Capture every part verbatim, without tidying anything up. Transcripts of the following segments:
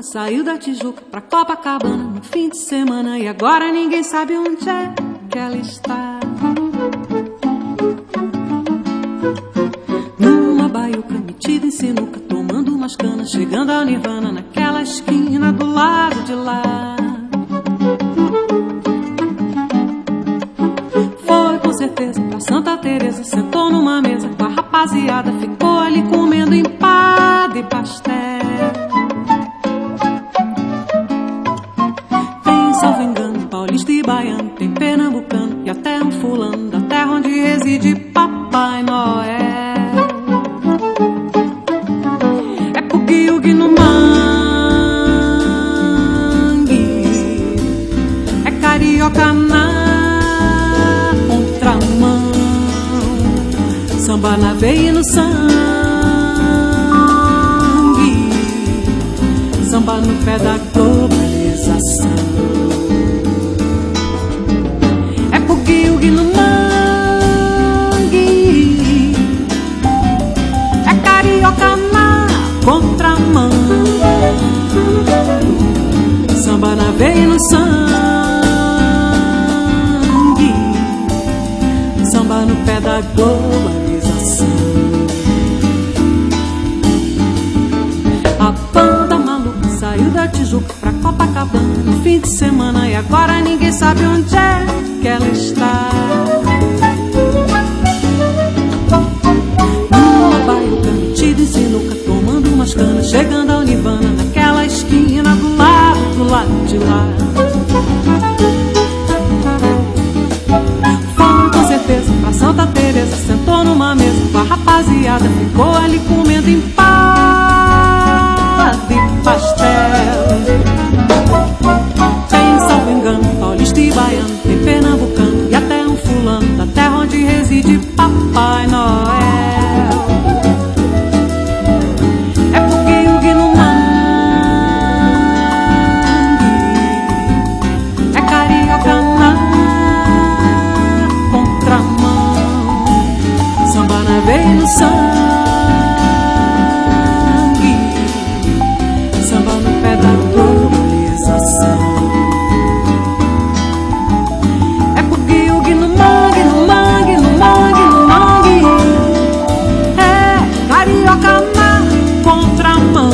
maluca saiu da Tijuca pra Copacabana no fim de semana e agora ninguém sabe onde é que ela está. Numa baiuca metida em sinuca, tomando umas canas, chegando ao Nirvana naquela esquina do lado de lá. Foi com certeza pra Santa Teresa, sentou numa mesa com a rapaziada, ficou ali comendo empada e pastel. Tem salvo engano, paulista e baiano, tem pernambucano e até um fulano da terra onde reside Papai Noel. É bugue-ugue no mangue, é carioca na contramão, samba na veia e no sangue, samba no pé da globalização. É bugue-ugue no mangue, é carioca na contramão, samba na veia e no sangue, samba no pé da globalização. A banda maluca saiu da Tijuca pra Copacabana no fim de semana e agora ninguém sabe onde é que ela está. Numa baiuca metida em sinuca, tomando umas canas, chegando ao Nirvana naquela esquina do lado, do lado de lá. Foi com certeza pra Santa Teresa, sentou numa mesa com a rapaziada, ficou ali comendo empada e pastel. Tem salvo engano, paulista e baiano, tem pernambucano e até um fulano da terra onde reside Papai Noel. É bugue-ugue no mangue, é carioca na contramão, samba na veia e no sangue, samba no pé da globalização. É bugue-ugue no mangue, no mangue, no mangue, no mangue, é carioca na contramão,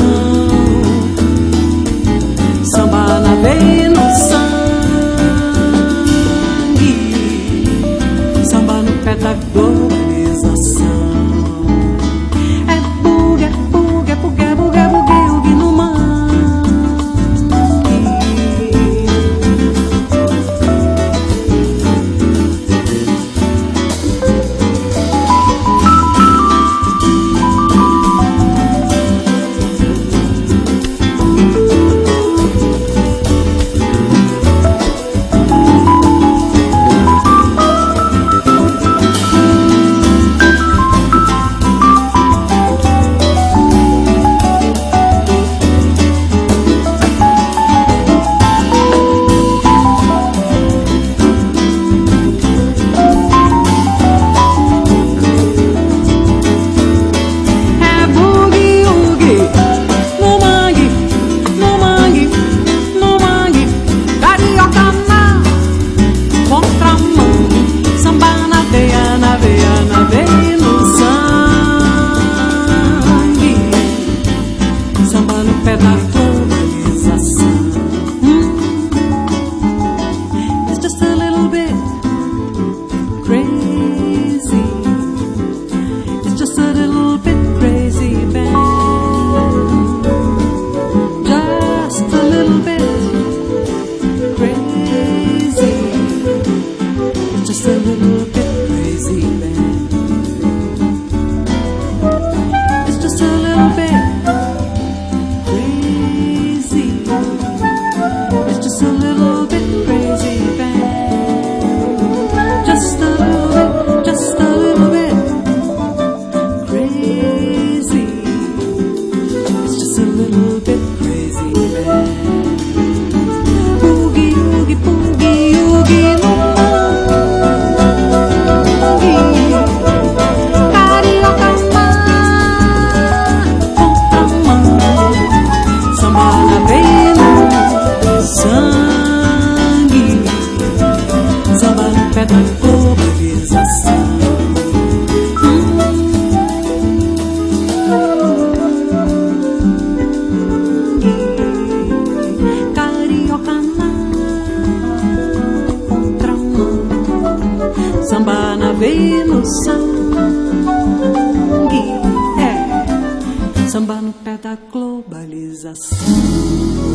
samba na veia e no sangue, samba no pé da globalização. veio no sangue. É, samba no pé da globalização.